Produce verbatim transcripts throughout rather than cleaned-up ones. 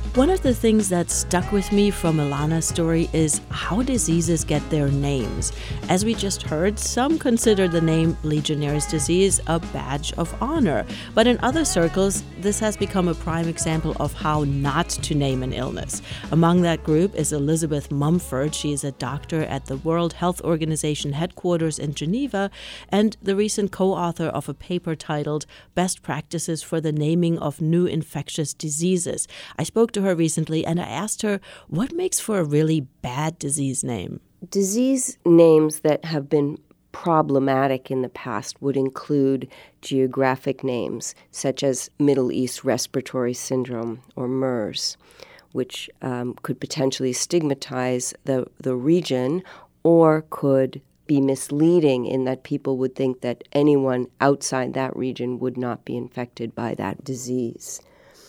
One of the things that stuck with me from Ilana's story is how diseases get their names. As we just heard, some consider the name Legionnaire's disease a badge of honor. But in other circles, this has become a prime example of how not to name an illness. Among that group is Elizabeth Mumford. She is a doctor at the World Health Organization headquarters in Geneva and the recent co-author of a paper titled Best Practices for the Naming of New Infectious Diseases. I spoke to her recently and I asked her what makes for a really bad disease name. Disease names that have been problematic in the past would include geographic names such as Middle East Respiratory Syndrome or MERS, which um, could potentially stigmatize the, the region or could be misleading in that people would think that anyone outside that region would not be infected by that disease.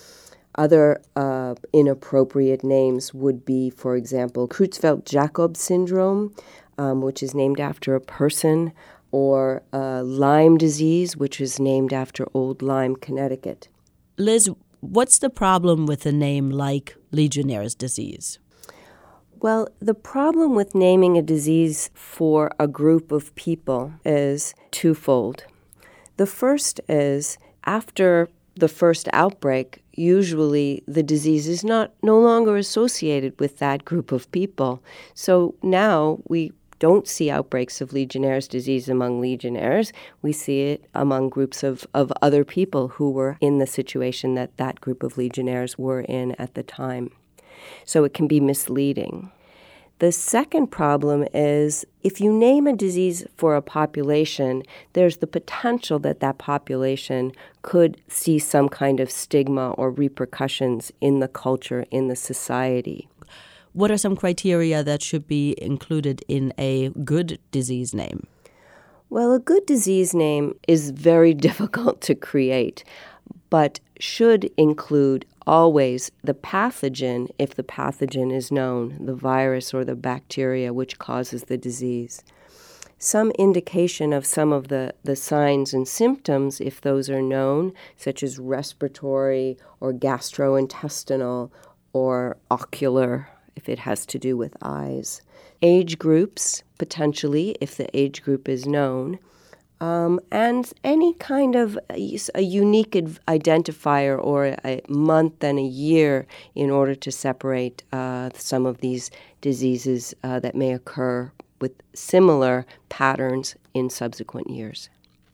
Other uh, inappropriate names would be, for example, Creutzfeldt-Jakob syndrome, um, which is named after a person, or uh, Lyme disease, which is named after Old Lyme, Connecticut. Liz, what's the problem with a name like Legionnaire's disease? Well, the problem with naming a disease for a group of people is twofold. The first is after the first outbreak, usually the disease is not no longer associated with that group of people. So now we don't see outbreaks of Legionnaire's disease among Legionnaires. We see it among groups of, of other people who were in the situation that that group of Legionnaires were in at the time. So it can be misleading. The second problem is if you name a disease for a population, there's the potential that that population could see some kind of stigma or repercussions in the culture, in the society. What are some criteria that should be included in a good disease name? Well, a good disease name is very difficult to create, but should include always the pathogen, if the pathogen is known, the virus or the bacteria which causes the disease. Some indication of some of the, the signs and symptoms, if those are known, such as respiratory or gastrointestinal or ocular, if it has to do with eyes. Age groups, potentially, if the age group is known. Um, and any kind of a, a unique ad- identifier or a month and a year in order to separate uh, some of these diseases uh, that may occur with similar patterns in subsequent years.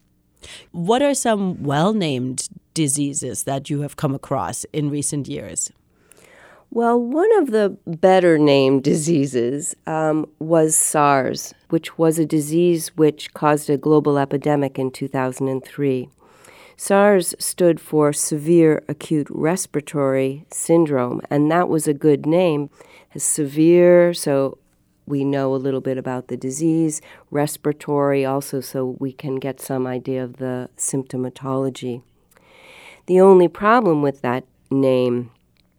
What are some well-named diseases that you have come across in recent years? Well, one of the better-named diseases um, was SARS, which was a disease which caused a global epidemic in two thousand three. SARS stood for Severe Acute Respiratory Syndrome, and that was a good name. It's severe, so we know a little bit about the disease. Respiratory also, so we can get some idea of the symptomatology. The only problem with that name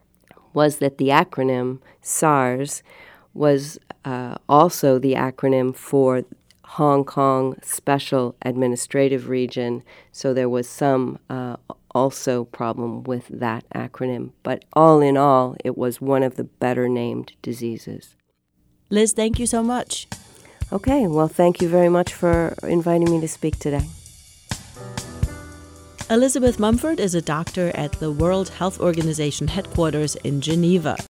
was that the acronym SARS was uh, also the acronym for Hong Kong Special Administrative Region, so there was some uh, also problem with that acronym. But all in all, it was one of the better named diseases. Liz, thank you so much. Okay, well, thank you very much for inviting me to speak today. Elizabeth Mumford is a doctor at the World Health Organization headquarters in Geneva.